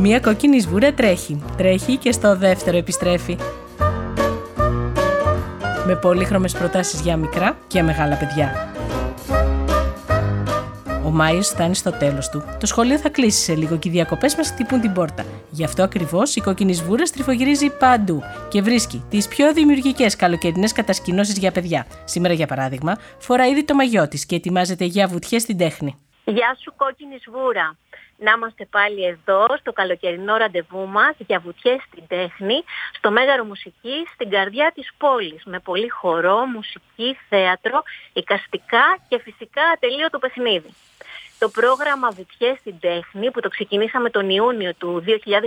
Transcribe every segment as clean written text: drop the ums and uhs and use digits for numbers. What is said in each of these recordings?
Μία κόκκινη σβούρα τρέχει και στο δεύτερο επιστρέφει. Με πολύχρωμες προτάσεις για μικρά και μεγάλα παιδιά. Ο Μάιος φτάνει στο τέλος του. Το σχολείο θα κλείσει σε λίγο και οι διακοπές μας χτυπούν την πόρτα. Γι' αυτό ακριβώς η κόκκινη σβούρα στριφογυρίζει παντού και βρίσκει τις πιο δημιουργικές καλοκαιρινές κατασκηνώσεις για παιδιά. Σήμερα, για παράδειγμα, φορά ήδη το μαγιό της και ετοιμάζεται για βουτιές στην τέχνη. Γεια σου, κόκκινη σβούρα. Να είμαστε πάλι εδώ στο καλοκαιρινό ραντεβού μας για βουτιές στην τέχνη, στο Μέγαρο Μουσικής, στην καρδιά της πόλης, με πολύ χορό, μουσική, θέατρο, εικαστικά και φυσικά ατελείωτο παιχνίδι. Το πρόγραμμα Βουτιές στην Τέχνη, που το ξεκινήσαμε τον Ιούνιο του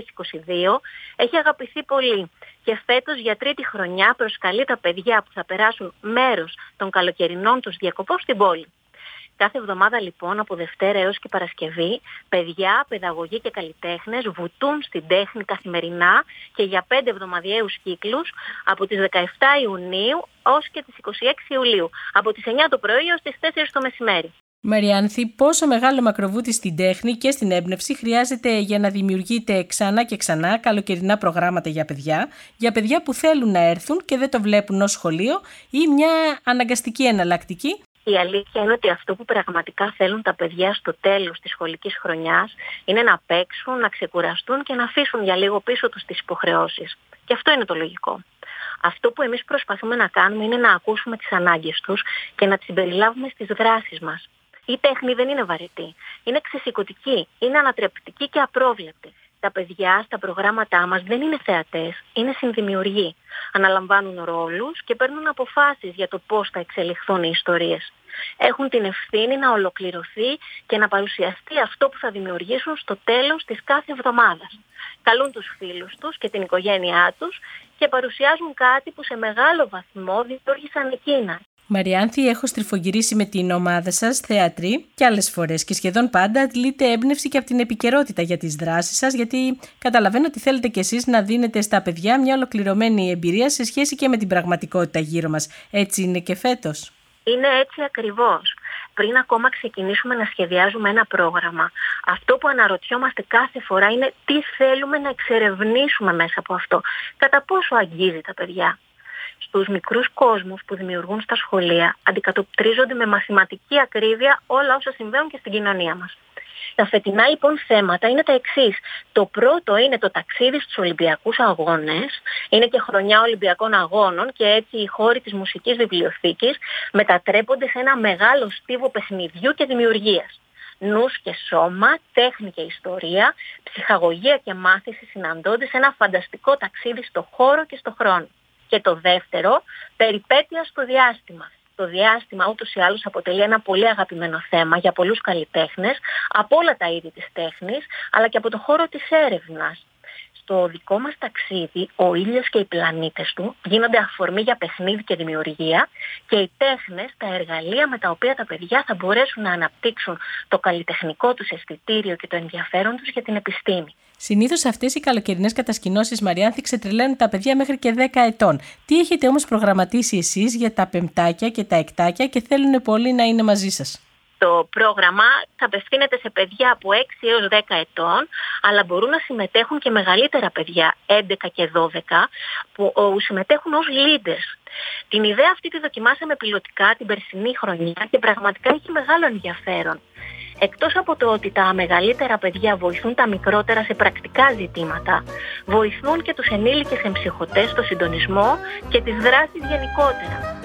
2022, έχει αγαπηθεί πολύ και φέτος για τρίτη χρονιά προσκαλεί τα παιδιά που θα περάσουν μέρος των καλοκαιρινών τους διακοπών στην πόλη. Κάθε εβδομάδα λοιπόν, από Δευτέρα έως και Παρασκευή, παιδιά, παιδαγωγοί και καλλιτέχνες βουτούν στην τέχνη καθημερινά και για 5 εβδομαδιαίους κύκλους από τις 17 Ιουνίου ως και τις 26 Ιουλίου, από τις 9 το πρωί ως τις 4 το μεσημέρι. Μαριάνθη, πόσο μεγάλο μακροβούτι στην τέχνη και στην έμπνευση χρειάζεται για να δημιουργείτε ξανά και ξανά καλοκαιρινά προγράμματα για παιδιά που θέλουν να έρθουν και δεν το βλέπουν ως σχολείο ή μια αναγκαστική εναλλακτική? Η αλήθεια είναι ότι αυτό που πραγματικά θέλουν τα παιδιά στο τέλος της σχολικής χρονιάς είναι να παίξουν, να ξεκουραστούν και να αφήσουν για λίγο πίσω τους τις υποχρεώσεις. Και αυτό είναι το λογικό. Αυτό που εμείς προσπαθούμε να κάνουμε είναι να ακούσουμε τις ανάγκες τους και να τις συμπεριλάβουμε στις δράσεις μας. Η τέχνη δεν είναι βαρετή, είναι ξεσηκωτική, είναι ανατρεπτική και απρόβλεπτη. Τα παιδιά στα προγράμματά μας δεν είναι θεατές, είναι συνδημιουργοί. Αναλαμβάνουν ρόλους και παίρνουν αποφάσεις για το πώς θα εξελιχθούν οι ιστορίες. Έχουν την ευθύνη να ολοκληρωθεί και να παρουσιαστεί αυτό που θα δημιουργήσουν στο τέλος της κάθε εβδομάδας. Καλούν τους φίλους τους και την οικογένειά τους και παρουσιάζουν κάτι που σε μεγάλο βαθμό δημιούργησαν εκείνα. Μαριάνθη, έχω στριφογυρίσει με την ομάδα σας θεατρή και άλλες φορές και σχεδόν πάντα αντλείτε έμπνευση και από την επικαιρότητα για τις δράσεις σας, γιατί καταλαβαίνω ότι θέλετε κι εσείς να δίνετε στα παιδιά μια ολοκληρωμένη εμπειρία σε σχέση και με την πραγματικότητα γύρω μας. Έτσι είναι και φέτος? Είναι έτσι ακριβώς. Πριν ακόμα ξεκινήσουμε να σχεδιάζουμε ένα πρόγραμμα, αυτό που αναρωτιόμαστε κάθε φορά είναι τι θέλουμε να εξερευνήσουμε μέσα από αυτό, κατά πόσο αγγίζει τα παιδιά. Στους μικρούς κόσμους που δημιουργούν στα σχολεία αντικατοπτρίζονται με μαθηματική ακρίβεια όλα όσα συμβαίνουν και στην κοινωνία μας. Τα φετινά λοιπόν θέματα είναι τα εξής. Το πρώτο είναι το ταξίδι στους Ολυμπιακούς Αγώνες. Είναι και χρονιά Ολυμπιακών Αγώνων και έτσι οι χώροι της μουσικής βιβλιοθήκης μετατρέπονται σε ένα μεγάλο στίβο παιχνιδιού και δημιουργίας. Νους και σώμα, τέχνη και ιστορία, ψυχαγωγία και μάθηση συναντώνται σε ένα φανταστικό ταξίδι στο χώρο και στο χρόνο. Και το δεύτερο, περιπέτεια στο διάστημα. Το διάστημα ούτως ή άλλως αποτελεί ένα πολύ αγαπημένο θέμα για πολλούς καλλιτέχνες από όλα τα είδη της τέχνης, αλλά και από το χώρο της έρευνας. Στο δικό μας ταξίδι, ο ήλιος και οι πλανήτες του γίνονται αφορμή για παιχνίδι και δημιουργία και οι τέχνες, τα εργαλεία με τα οποία τα παιδιά θα μπορέσουν να αναπτύξουν το καλλιτεχνικό τους αισθητήριο και το ενδιαφέρον τους για την επιστήμη. Συνήθως αυτές οι καλοκαιρινές κατασκηνώσεις, Μαριάνθη, ξετρελαίνουν τα παιδιά μέχρι και 10 ετών. Τι έχετε όμως προγραμματίσει εσείς για τα πεμπτάκια και τα εκτάκια και θέλουν πολύ να είναι μαζί σας? Το πρόγραμμα θα απευθύνεται σε παιδιά από 6 έως 10 ετών, αλλά μπορούν να συμμετέχουν και μεγαλύτερα παιδιά, 11 και 12, που συμμετέχουν ως leaders. Την ιδέα αυτή τη δοκιμάσαμε πιλωτικά την περσινή χρονιά και πραγματικά έχει μεγάλο ενδιαφέρον. Εκτός από το ότι τα μεγαλύτερα παιδιά βοηθούν τα μικρότερα σε πρακτικά ζητήματα, βοηθούν και τους ενήλικες εμψυχωτές στο συντονισμό και τις δράσεις γενικότερα.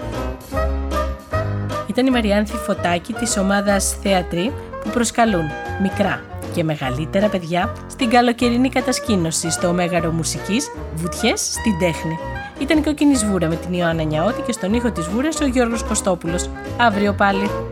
Ήταν η Μαριάνθη Φωτάκη της ομάδας Θεατρή που προσκαλούν μικρά και μεγαλύτερα παιδιά στην καλοκαιρινή κατασκήνωση στο Μέγαρο Μουσικής Βουτιές στην Τέχνη. Ήταν η Κόκκινη Σβούρα με την Ιωάννα Νιαώτη και στον ήχο της Βούρας ο Γιώργος Κωστόπουλος. Αύριο πάλι.